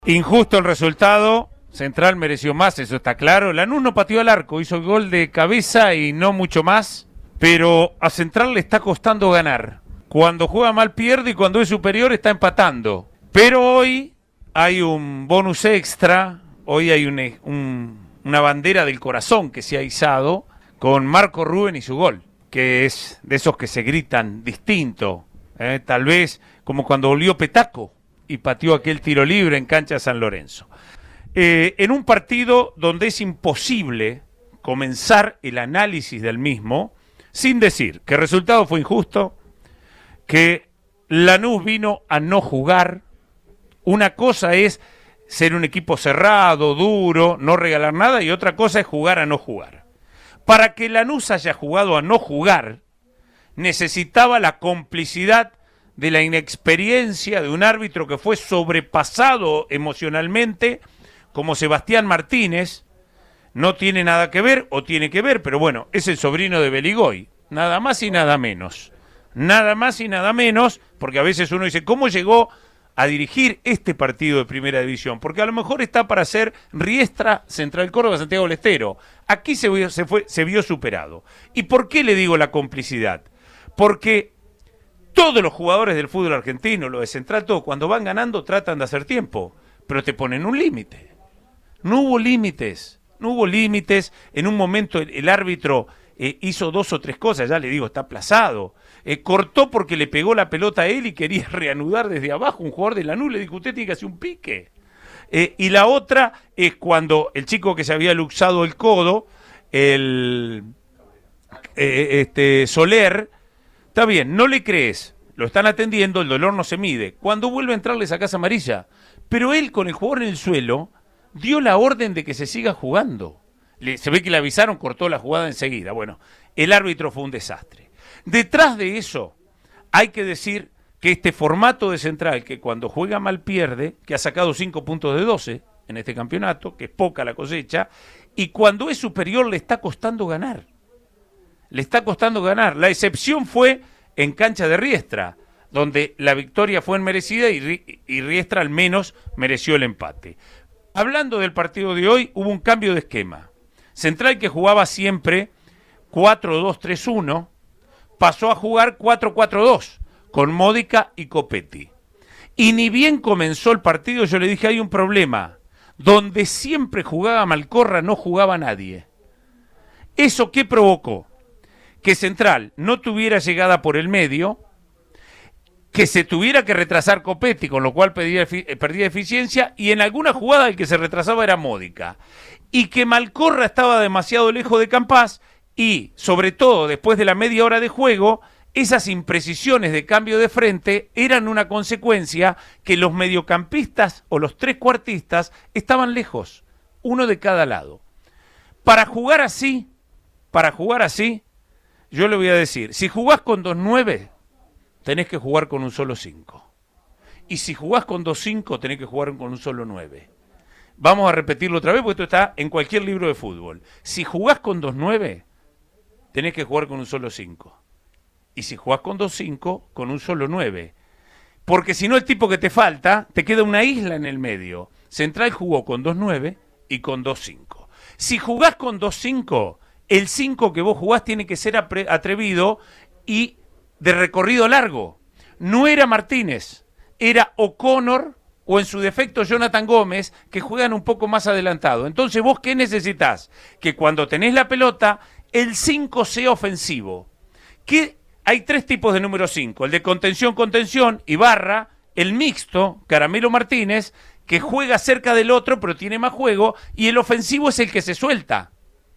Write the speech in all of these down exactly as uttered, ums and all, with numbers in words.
Injusto el resultado, Central mereció más, eso está claro. Lanús no pateó al arco, hizo el gol de cabeza y no mucho más, pero a Central le está costando ganar. Cuando juega mal pierde y cuando es superior está empatando. Pero hoy hay un bonus extra, hoy hay un, un, una bandera del corazón que se ha izado con Marco Rubén y su gol, que es de esos que se gritan distinto, eh, tal vez como cuando volvió Petaco y pateó aquel tiro libre en cancha de San Lorenzo. Eh, en un partido donde es imposible comenzar el análisis del mismo sin decir que el resultado fue injusto, que Lanús vino a no jugar. Una cosa es ser un equipo cerrado, duro, no regalar nada, y otra cosa es jugar a no jugar. Para que Lanús haya jugado a no jugar, necesitaba la complicidad de la inexperiencia de un árbitro que fue sobrepasado emocionalmente, como Sebastián Martínez. No tiene nada que ver, o tiene que ver, pero bueno, es el sobrino de Beligoy, nada más y nada menos. Nada más y nada menos, porque a veces uno dice, ¿cómo llegó a dirigir este partido de Primera División? Porque a lo mejor está para ser Riestra, Central Córdoba, Santiago del Estero. Aquí se vio, se fue, se vio superado. ¿Y por qué le digo la complicidad? Porque todos los jugadores del fútbol argentino, los de Central, todos, cuando van ganando tratan de hacer tiempo, pero te ponen un límite. No hubo límites, no hubo límites. En un momento el, el árbitro eh, hizo dos o tres cosas, ya le digo, está aplazado. Eh, cortó porque le pegó la pelota a él y quería reanudar desde abajo. Un jugador de Lanús le dijo, usted tiene que hacer un pique. Eh, y la otra es cuando el chico que se había luxado el codo, el eh, este Soler, está bien, no le crees, lo están atendiendo, el dolor no se mide. Cuando vuelve a entrar le sacás amarilla. Pero él, con el jugador en el suelo, dio la orden de que se siga jugando. Le, se ve que le avisaron, cortó la jugada enseguida. Bueno, el árbitro fue un desastre. Detrás de eso, hay que decir que este formato de Central, que cuando juega mal pierde, que ha sacado cinco puntos de doce en este campeonato, que es poca la cosecha, y cuando es superior le está costando ganar. Le está costando ganar. La excepción fue en cancha de Riestra, donde la victoria fue merecida y, y Riestra al menos mereció el empate. Hablando del partido de hoy, hubo un cambio de esquema. Central, que jugaba siempre cuatro dos tres uno, pasó a jugar cuatro cuatro dos, con Módica y Copetti. Y ni bien comenzó el partido, yo le dije, hay un problema. Donde siempre jugaba Malcorra, no jugaba nadie. ¿Eso qué provocó? Que Central no tuviera llegada por el medio, que se tuviera que retrasar Copetti, con lo cual perdía, perdía eficiencia, y en alguna jugada el que se retrasaba era Módica. Y que Malcorra estaba demasiado lejos de Campás, y sobre todo después de la media hora de juego, esas imprecisiones de cambio de frente eran una consecuencia que los mediocampistas o los trescuartistas estaban lejos, uno de cada lado. Para jugar así, para jugar así, yo le voy a decir, si jugás con dos nueve, tenés que jugar con un solo cinco. Y si jugás con dos cinco, tenés que jugar con un solo nueve. Vamos a repetirlo otra vez, porque esto está en cualquier libro de fútbol. Si jugás con dos nueve, tenés que jugar con un solo cinco. Y si jugás con dos cinco, con un solo nueve. Porque si no, el tipo que te falta, te queda una isla en el medio. Central jugó con dos nueve y con dos cinco. Si jugás con dos cinco, el cinco que vos jugás tiene que ser atrevido y de recorrido largo. No era Martínez, era O'Connor o en su defecto Jonathan Gómez, que juegan un poco más adelantado. Entonces, ¿vos qué necesitás? Que cuando tenés la pelota, el cinco sea ofensivo. ¿Qué? Hay tres tipos de número cinco, el de contención-contención, Ibarra, el mixto, Caramelo Martínez, que juega cerca del otro pero tiene más juego, y el ofensivo es el que se suelta.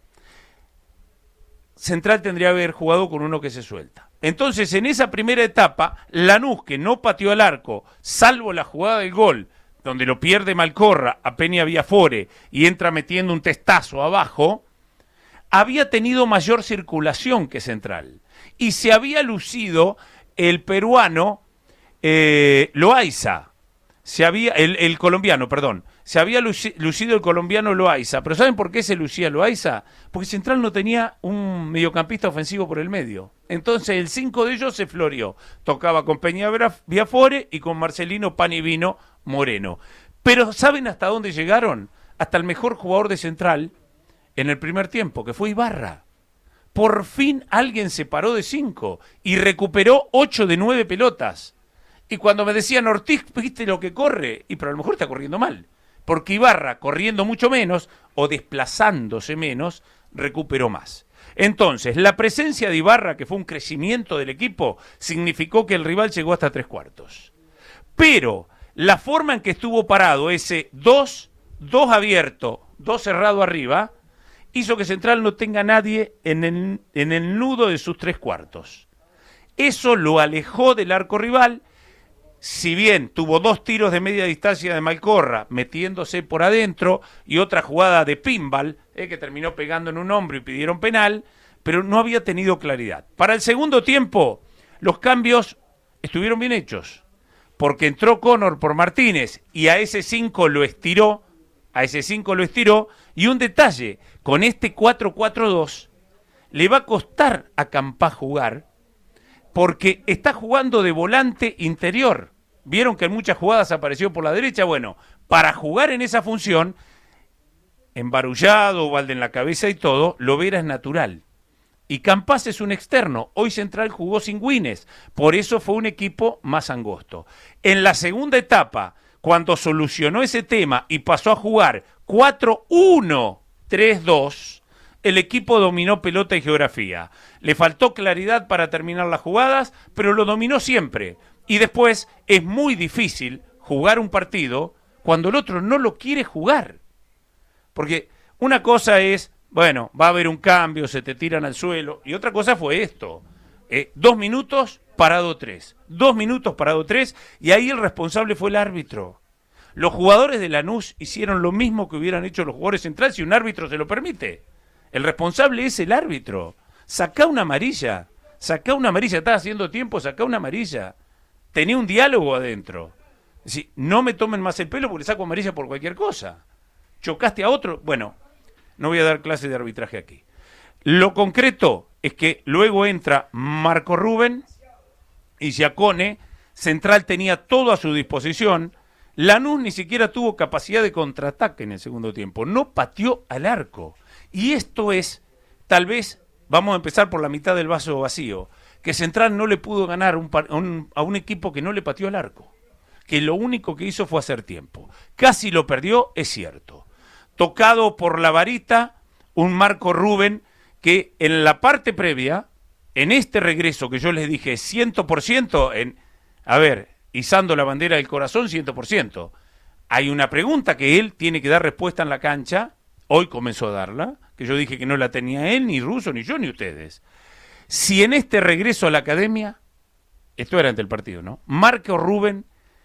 Central tendría que haber jugado con uno que se suelta. Entonces, en esa primera etapa, Lanús, que no pateó al arco, salvo la jugada del gol, donde lo pierde Malcorra a Peña Viafore y entra metiendo un testazo abajo, había tenido mayor circulación que Central. Y se había lucido el peruano eh, Loaiza, se había, el, el colombiano, perdón, se había lucido el colombiano Loaiza. ¿Pero saben por qué se lucía Loaiza? Porque Central no tenía un mediocampista ofensivo por el medio. Entonces el cinco de ellos se floreó. Tocaba con Peña Viafore y con Marcelino Panivino Moreno. Pero ¿saben hasta dónde llegaron? Hasta el mejor jugador de Central en el primer tiempo, que fue Ibarra. Por fin alguien se paró de cinco y recuperó ocho de nueve pelotas. Y cuando me decían, Ortiz, ¿viste lo que corre? Y pero a lo mejor está corriendo mal. Porque Ibarra, corriendo mucho menos o desplazándose menos, recuperó más. Entonces, la presencia de Ibarra, que fue un crecimiento del equipo, significó que el rival llegó hasta tres cuartos. Pero la forma en que estuvo parado ese dos, dos abierto, dos cerrado arriba, hizo que Central no tenga nadie en el, en el nudo de sus tres cuartos. Eso lo alejó del arco rival. Si bien tuvo dos tiros de media distancia de Malcorra metiéndose por adentro y otra jugada de pinball eh, que terminó pegando en un hombro y pidieron penal, pero no había tenido claridad. Para el segundo tiempo, los cambios estuvieron bien hechos, porque entró Connor por Martínez y a ese cinco lo estiró, a ese cinco lo estiró, y un detalle, con este cuatro cuatro dos le va a costar a Campá jugar, porque está jugando de volante interior. Vieron que en muchas jugadas apareció por la derecha. Bueno, para jugar en esa función, embarullado, balde en la cabeza y todo, Lovera es natural. Y Campás es un externo. Hoy Central jugó sin Güines, por eso fue un equipo más angosto. En la segunda etapa, cuando solucionó ese tema y pasó a jugar cuatro uno tres dos, el equipo dominó pelota y geografía. Le faltó claridad para terminar las jugadas, pero lo dominó siempre. Y después es muy difícil jugar un partido cuando el otro no lo quiere jugar. Porque una cosa es, bueno, va a haber un cambio, se te tiran al suelo. Y otra cosa fue esto. Eh, dos minutos, parado tres. Dos minutos, parado tres. Y ahí el responsable fue el árbitro. Los jugadores de Lanús hicieron lo mismo que hubieran hecho los jugadores centrales si un árbitro se lo permite. El responsable es el árbitro. Sacá una amarilla. Sacá una amarilla. Estás haciendo tiempo, sacá una amarilla. Tenía un diálogo adentro. Es decir, no me tomen más el pelo porque le saco amarilla por cualquier cosa. Chocaste a otro. Bueno, no voy a dar clase de arbitraje aquí. Lo concreto es que luego entra Marco Rubén y Giacone. Central tenía todo a su disposición. Lanús ni siquiera tuvo capacidad de contraataque en el segundo tiempo. No pateó al arco. Y esto es, tal vez, vamos a empezar por la mitad del vaso vacío, que Central no le pudo ganar un, un, a un equipo que no le pateó al arco, que lo único que hizo fue hacer tiempo. Casi lo perdió, es cierto. Tocado por la varita, un Marco Rubén que en la parte previa, en este regreso que yo les dije cien por ciento, en, a ver, izando la bandera del corazón cien por ciento, hay una pregunta que él tiene que dar respuesta en la cancha. Hoy comenzó a darla, que yo dije que no la tenía él, ni Russo, ni yo, ni ustedes. Si en este regreso a la academia, esto era ante el partido, ¿no? Marco Rubén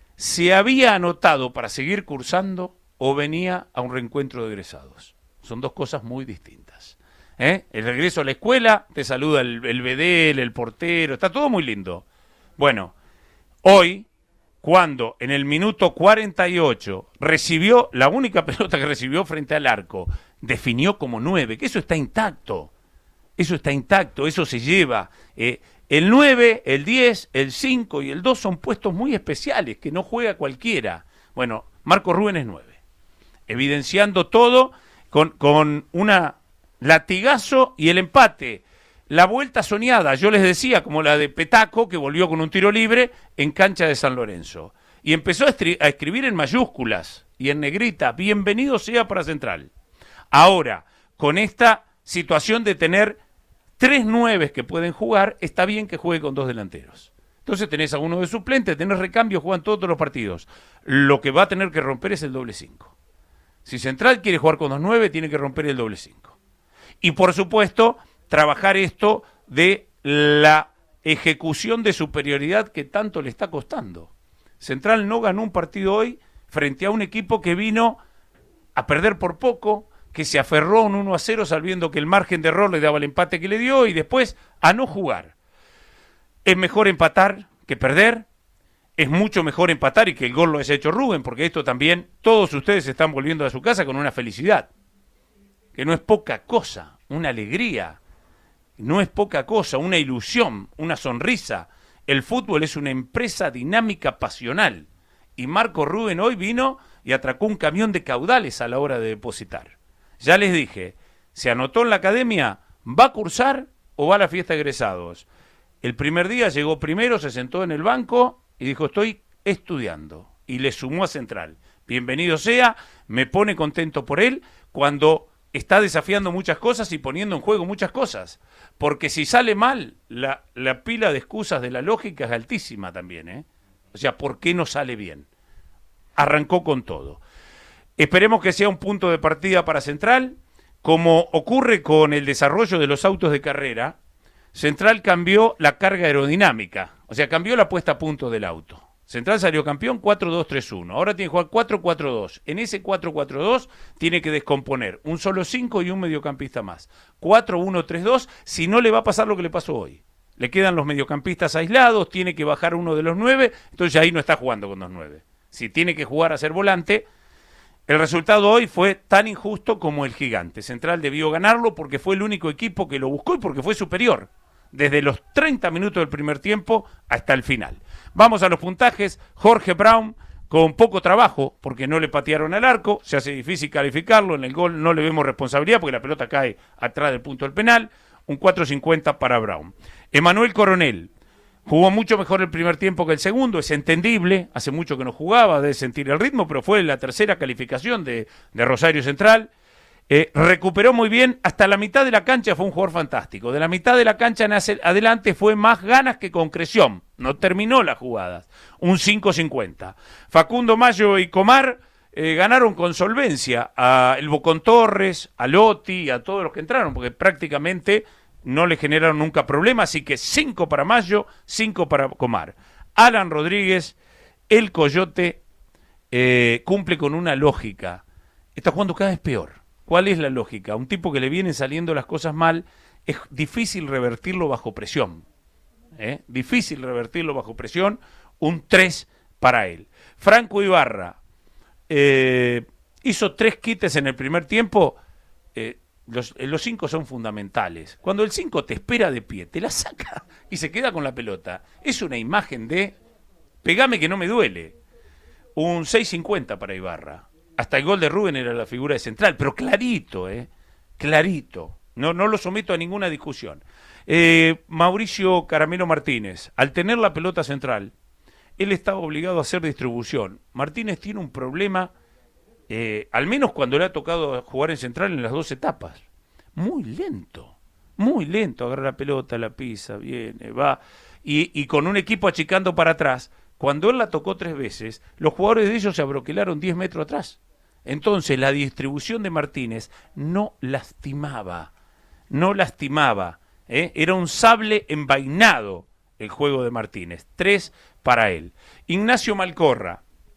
se había anotado para seguir cursando o venía a un reencuentro de egresados. Son dos cosas muy distintas. ¿Eh? El regreso a la escuela, te saluda el, el bedel, el portero, está todo muy lindo. Bueno, hoy, cuando en el minuto cuarenta y ocho recibió la única pelota que recibió frente al arco, definió como nueve, que eso está intacto, eso está intacto, eso se lleva. Eh, el nueve, el diez, el cinco y el dos son puestos muy especiales, que no juega cualquiera. Bueno, Marco Rubén es nueve, evidenciando todo con, con una latigazo y el empate. La vuelta soñada, yo les decía, como la de Petaco, que volvió con un tiro libre en cancha de San Lorenzo. Y empezó a, estri- a escribir en mayúsculas y en negrita, bienvenido sea para Central. Ahora, con esta situación de tener tres nueves que pueden jugar, está bien que juegue con dos delanteros. Entonces tenés a uno de suplente, tenés recambio, juegan todos los partidos. Lo que va a tener que romper es el doble cinco. Si Central quiere jugar con dos nueve, tiene que romper el doble cinco. Y por supuesto, trabajar esto de la ejecución de superioridad que tanto le está costando. Central no ganó un partido hoy frente a un equipo que vino a perder por poco, que se aferró a un uno a cero sabiendo que el margen de error le daba el empate que le dio y después a no jugar. Es mejor empatar que perder, es mucho mejor empatar y que el gol lo haya hecho Rubén, porque esto también, todos ustedes están volviendo a su casa con una felicidad, que no es poca cosa, una alegría, no es poca cosa, una ilusión, una sonrisa. El fútbol es una empresa dinámica, pasional, y Marco Rubén hoy vino y atracó un camión de caudales a la hora de depositar. Ya les dije, se anotó en la academia, ¿va a cursar o va a la fiesta de egresados? El primer día llegó primero, se sentó en el banco y dijo, estoy estudiando. Y le sumó a Central. Bienvenido sea, me pone contento por él cuando está desafiando muchas cosas y poniendo en juego muchas cosas. Porque si sale mal, la, la pila de excusas de la lógica es altísima también, ¿eh? O sea, ¿por qué no sale bien? Arrancó con todo. Esperemos que sea un punto de partida para Central. Como ocurre con el desarrollo de los autos de carrera, Central cambió la carga aerodinámica, o sea, cambió la puesta a punto del auto. Central salió campeón cuatro dos tres uno, ahora tiene que jugar cuatro cuatro dos. En ese cuatro cuatro dos tiene que descomponer un solo cinco y un mediocampista más. cuatro uno tres dos, si no le va a pasar lo que le pasó hoy. Le quedan los mediocampistas aislados, tiene que bajar uno de los nueve, entonces ahí no está jugando con los nueve. Si tiene que jugar a ser volante, el resultado hoy fue tan injusto como el Gigante. Central debió ganarlo porque fue el único equipo que lo buscó y porque fue superior, desde los treinta minutos del primer tiempo hasta el final. Vamos a los puntajes. Jorge Brown, con poco trabajo, porque no le patearon al arco, se hace difícil calificarlo, en el gol no le vemos responsabilidad porque la pelota cae atrás del punto del penal, un cuatro cincuenta para Brown. Emanuel Coronel, jugó mucho mejor el primer tiempo que el segundo, es entendible, hace mucho que no jugaba, debe sentir el ritmo, pero fue la tercera calificación de, de Rosario Central. Eh, recuperó muy bien, hasta la mitad de la cancha fue un jugador fantástico, de la mitad de la cancha en adelante fue más ganas que concreción, no terminó las jugadas, un cinco cincuenta. Facundo Mayo y Comar eh, ganaron con solvencia a el Bocón Torres, a Lotti, a todos los que entraron, porque prácticamente no le generaron nunca problema, así que cinco para Mayo, cinco para Comar. Alan Rodríguez, el Coyote, eh, cumple con una lógica, está jugando cada vez peor. ¿Cuál es la lógica? Un tipo que le vienen saliendo las cosas mal, es difícil revertirlo bajo presión. ¿eh? Difícil revertirlo bajo presión, un tres para él. Franco Ibarra eh, hizo tres quites en el primer tiempo, eh, los, los cinco son fundamentales. Cuando el cinco te espera de pie, te la saca y se queda con la pelota. Es una imagen de, pegame que no me duele. Un seis cincuenta para Ibarra. Hasta el gol de Rubén era la figura de Central, pero clarito, ¿eh? Clarito. No, no lo someto a ninguna discusión. Eh, Mauricio Caramelo Martínez, al tener la pelota Central, él estaba obligado a hacer distribución. Martínez tiene un problema, eh, al menos cuando le ha tocado jugar en Central en las dos etapas. Muy lento, muy lento. Agarra la pelota, la pisa, viene, va. Y, y con un equipo achicando para atrás. Cuando él la tocó tres veces, los jugadores de ellos se abroquelaron diez metros atrás. Entonces la distribución de Martínez no lastimaba, no lastimaba. ¿eh? Era un sable envainado el juego de Martínez. Tres para él. Ignacio Malcorra.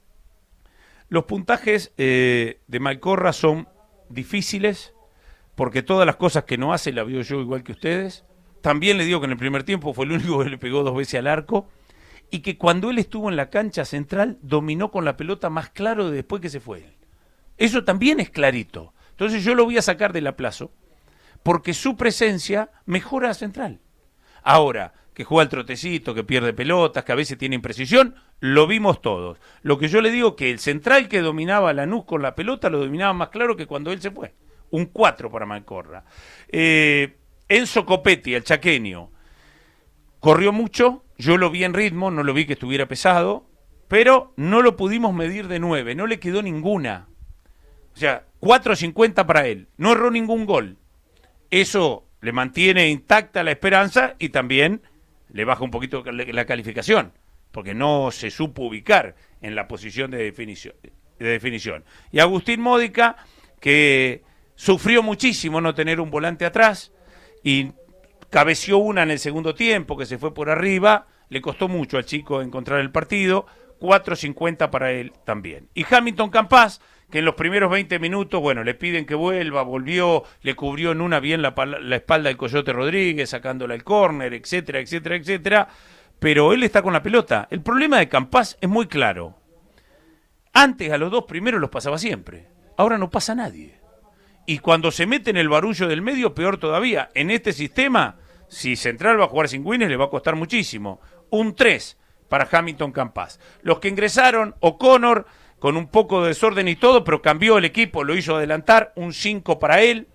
Los puntajes eh, de Malcorra son difíciles porque todas las cosas que no hace las vio yo igual que ustedes. También le digo que en el primer tiempo fue el único que le pegó dos veces al arco. Y que cuando él estuvo en la cancha Central dominó con la pelota más claro de después que se fue él. Eso también es clarito. Entonces yo lo voy a sacar del aplazo porque su presencia mejora a Central. Ahora, que juega el trotecito, que pierde pelotas, que a veces tiene imprecisión, lo vimos todos. Lo que yo le digo que el Central que dominaba a Lanús con la pelota lo dominaba más claro que cuando él se fue. Un cuatro para Malcorra. Eh, Enzo Copetti, el chaqueño, corrió mucho. Yo lo vi en ritmo, no lo vi que estuviera pesado, pero no lo pudimos medir de nueve, no le quedó ninguna. O sea, cuatro cincuenta para él, no erró ningún gol. Eso le mantiene intacta la esperanza y también le baja un poquito la calificación, porque no se supo ubicar en la posición de definición. De definición. Y Agustín Módica, que sufrió muchísimo no tener un volante atrás y cabeció una en el segundo tiempo, que se fue por arriba, le costó mucho al chico encontrar el partido, cuatro cincuenta para él también. Y Hamilton Campas, que en los primeros veinte minutos, bueno, le piden que vuelva, volvió, le cubrió en una bien la, la espalda del Coyote Rodríguez, sacándole el córner, etcétera, etcétera, etcétera, pero él está con la pelota. El problema de Campas es muy claro. Antes a los dos primeros los pasaba siempre, ahora no pasa nadie. Y cuando se mete en el barullo del medio, peor todavía. En este sistema, si Central va a jugar sin Winnes, le va a costar muchísimo. Un tres para Hamilton Campas. Los que ingresaron, O'Connor, con un poco de desorden y todo, pero cambió el equipo, lo hizo adelantar, un cinco para él.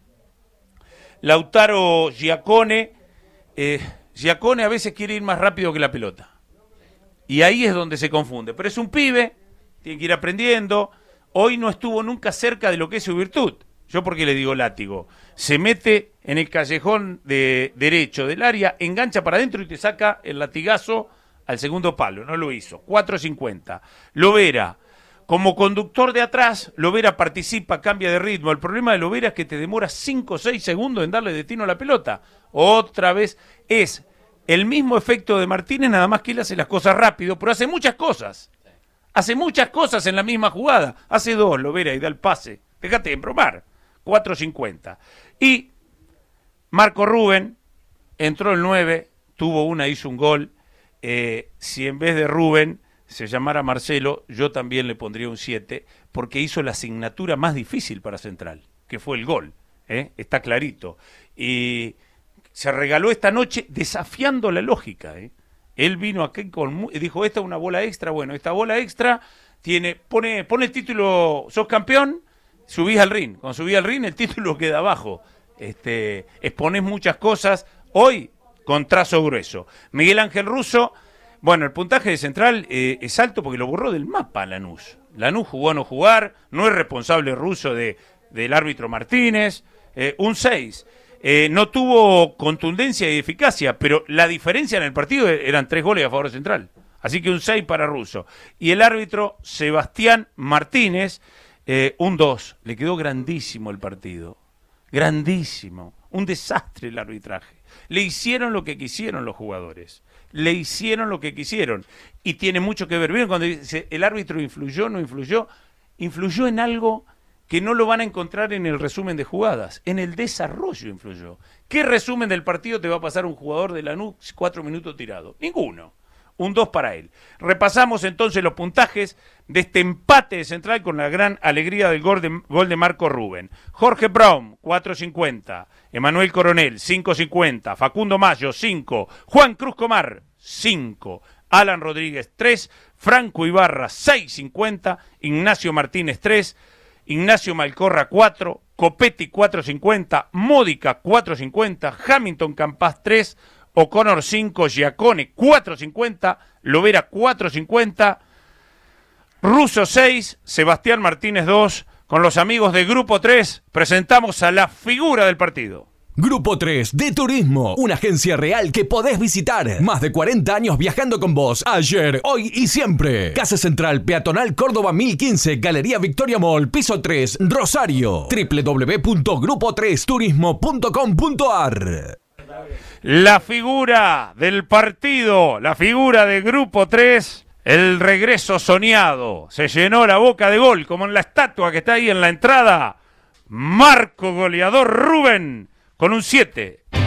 Lautaro Giacone, eh, Giacone a veces quiere ir más rápido que la pelota. Y ahí es donde se confunde. Pero es un pibe, tiene que ir aprendiendo. Hoy no estuvo nunca cerca de lo que es su virtud. Yo porque le digo látigo. Se mete en el callejón de derecho del área, engancha para adentro y te saca el latigazo al segundo palo. No lo hizo. cuatro cincuenta. Lovera, como conductor de atrás, Lovera participa, cambia de ritmo. El problema de Lovera es que te demora cinco o seis segundos en darle destino a la pelota. Otra vez es el mismo efecto de Martínez, nada más que él hace las cosas rápido, pero hace muchas cosas. Hace muchas cosas en la misma jugada. Hace dos, Lovera, y da el pase. Déjate de bromar. cuatro cincuenta. Y Marco Rubén entró el nueve, tuvo una, hizo un gol. Eh, si en vez de Rubén se llamara Marcelo, yo también le pondría un siete, porque hizo la asignatura más difícil para Central, que fue el gol. ¿eh? Está clarito. Y se regaló esta noche desafiando la lógica. ¿eh? Él vino aquí con, dijo, esta es una bola extra. Bueno, esta bola extra tiene, pone, pone el título, sos campeón, subís al ring. Cuando subís al ring, el título queda abajo. Este, exponés muchas cosas. Hoy, con trazo grueso. Miguel Ángel Russo, bueno, el puntaje de Central eh, es alto porque lo borró del mapa Lanús. Lanús jugó a no jugar, no es responsable Russo de, del árbitro Martínez, eh, un seis. Eh, no tuvo contundencia y eficacia, pero la diferencia en el partido eran tres goles a favor de Central. Así que un seis para Russo. Y el árbitro Sebastián Martínez, eh, un dos. Le quedó grandísimo el partido. Grandísimo. Un desastre el arbitraje. Le hicieron lo que quisieron los jugadores. Le hicieron lo que quisieron. Y tiene mucho que ver. ¿Vieron cuando dice el árbitro influyó, no influyó? Influyó en algo que no lo van a encontrar en el resumen de jugadas. En el desarrollo influyó. ¿Qué resumen del partido te va a pasar un jugador de Lanús cuatro minutos tirado? Ninguno. Un dos para él. Repasamos entonces los puntajes de este empate de Central con la gran alegría del gol de, gol de Marco Rubén. Jorge Brown, cuatro cincuenta. Emanuel Coronel, cinco cincuenta. Facundo Mayo, cinco. Juan Cruz Comar, cinco. Alan Rodríguez, tres. Franco Ibarra, seis cincuenta. Ignacio Martínez, tres. Ignacio Malcorra, cuatro. Copetti, cuatro cincuenta. Módica, cuatro cincuenta. Hamilton Campas, tres. O'Connor cinco, Giacone cuatro cincuenta, Lovera cuatro cincuenta, Russo seis, Sebastián Martínez dos. Con los amigos de Grupo tres presentamos a la figura del partido. Grupo tres de Turismo, una agencia real que podés visitar. Más de cuarenta años viajando con vos, ayer, hoy y siempre. Casa Central, Peatonal Córdoba mil quince, Galería Victoria Mall, piso tres, Rosario. doble u doble u doble u punto grupo tres turismo punto com punto a r. La figura del partido, la figura de Grupo tres, el regreso soñado. Se llenó la boca de gol, como en la estatua que está ahí en la entrada. Marco Goleador Rubén, con un siete.